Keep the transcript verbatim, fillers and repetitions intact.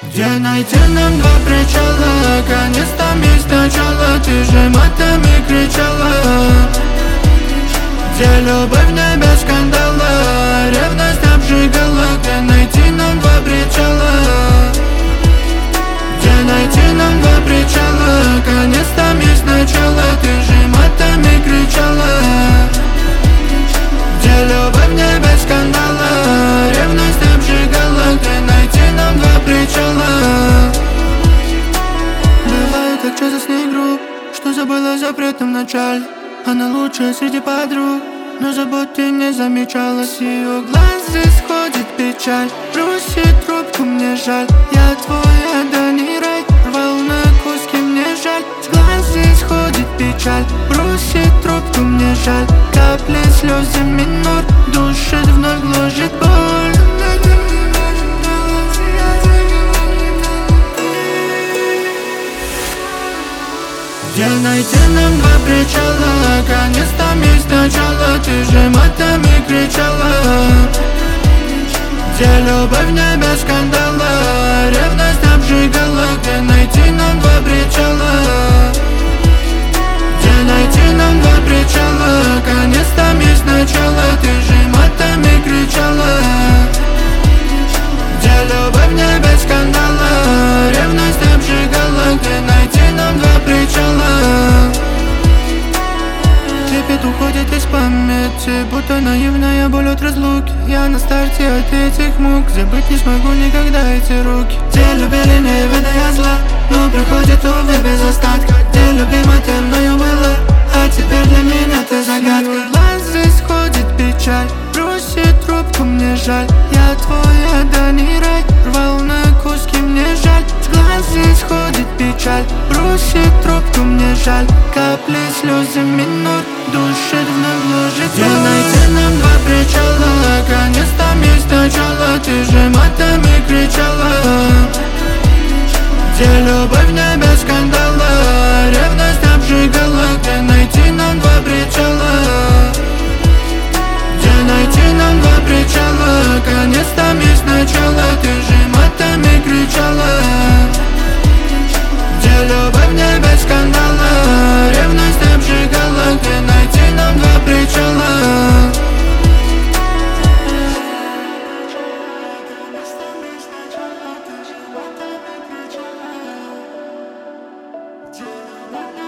Где найти нам два причала? Конец там есть начало. Ты же матами кричала. Где любовь не без скандала, ревность обжигала. Где найти нам два причала? Где найти нам два причала? Конец там есть начало. Ты же матами кричала. Где любовь не без скандала, ревность обжигала. Где найти нам два причала? Бывает так часто с ней груб, что забыла о запретном начале. Она лучшая среди подруг, но забот ты не замечала. С ее глаз исходит печаль. Бросит трубку, мне жаль. Я твой, а да не рай. Рвал на куски, мне жаль. С глаз исходит печаль. Бросит трубку, мне жаль. Капли слезы минор, душит, вновь гложет боль. Где найти нам два причала? Конец там есть начало. Ты же матами кричала. Где любовь не без скандала, ревность обжигала. Где найти нам два причала? Где найти нам два причала? Конец там есть начало. Ты же матами кричала. Где любовь не без скандала, ревность обжигала. Где найти нам два причала? Трепет уходит из памяти, будто наивная боль от разлуки. Я на старте от этих мук, забыть не смогу никогда эти руки. Те любили, не ведая зла, но приходит, увы, без остатка. Где любима ты мною была, а теперь для меня ты загадка. Глаз исходит печаль, бросит трубку, мне жаль. Я твой, а да не рай. Рвал на куски, мне жаль. С глаз исходит печаль, бросит трубку, мне жаль. Капли слезы минор, душит, вновь гложет. Где найти нам два причала? Конец там есть начало. Ты же матами кричала. Где любовь не без скандала, ревность обжигала. Где найти нам два причала? Где найти нам два причала? Конец там есть начало. Ты же матами кричала. Где любовь не без скандала, ревность обжигала. Где найти нам два причала? Yeah.